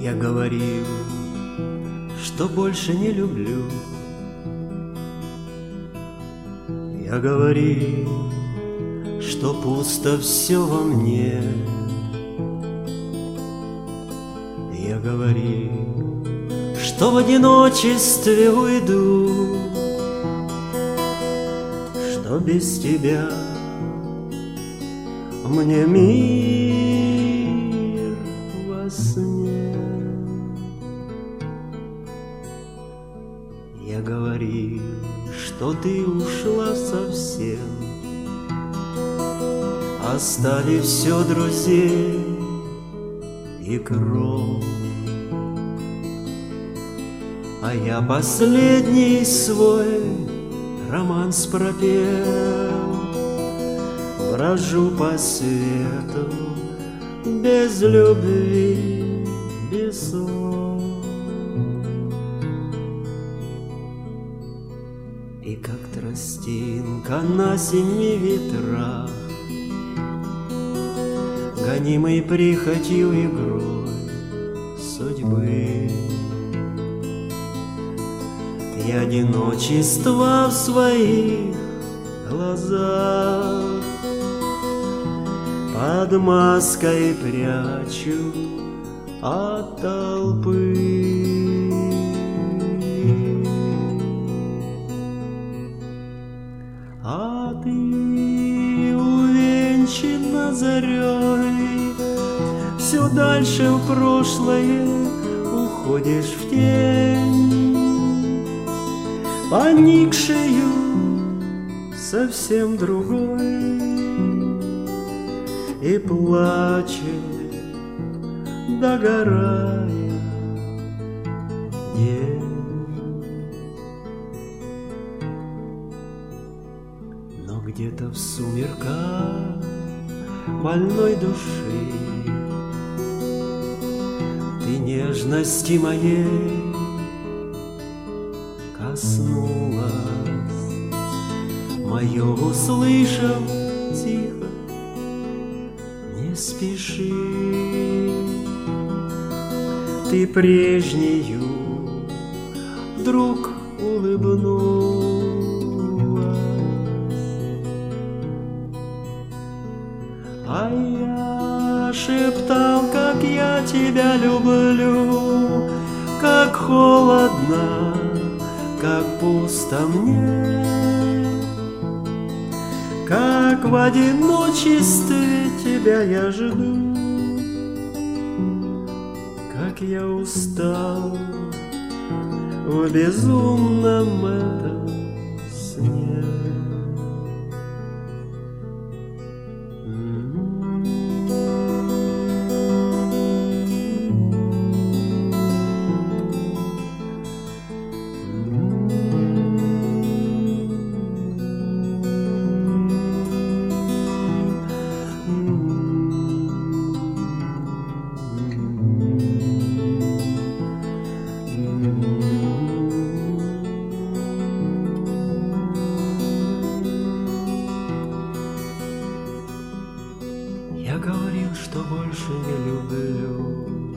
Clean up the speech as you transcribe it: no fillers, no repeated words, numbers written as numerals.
Я говорил, что больше не люблю. Я говорил, что пусто все во мне. Я говорил, что в одиночестве уйду, что без тебя мне мир во сне. Я говорил, что ты ушла совсем, остались все друзей и кровь. А я последний свой романс пропел, брожу по свету без любви, без слов. И как тростинка на семи ветрах, гонимый прихотью игрой судьбы, и одиночество в своих глазах под маской прячу от толпы. А ты увенчана зарей, все дальше в прошлое уходишь в тень, поникшею совсем другой, и плачет, догорая день. Но где-то в сумерках больной души ты нежности моей коснулась, мое услышав тихо: не спеши, ты прежнюю вдруг улыбнулась. А я шептал, как я тебя люблю, как холодно, как пусто мне, как в одиночестве тебя я жду, как я устал в безумном этом сне. Я говорил, что больше не люблю.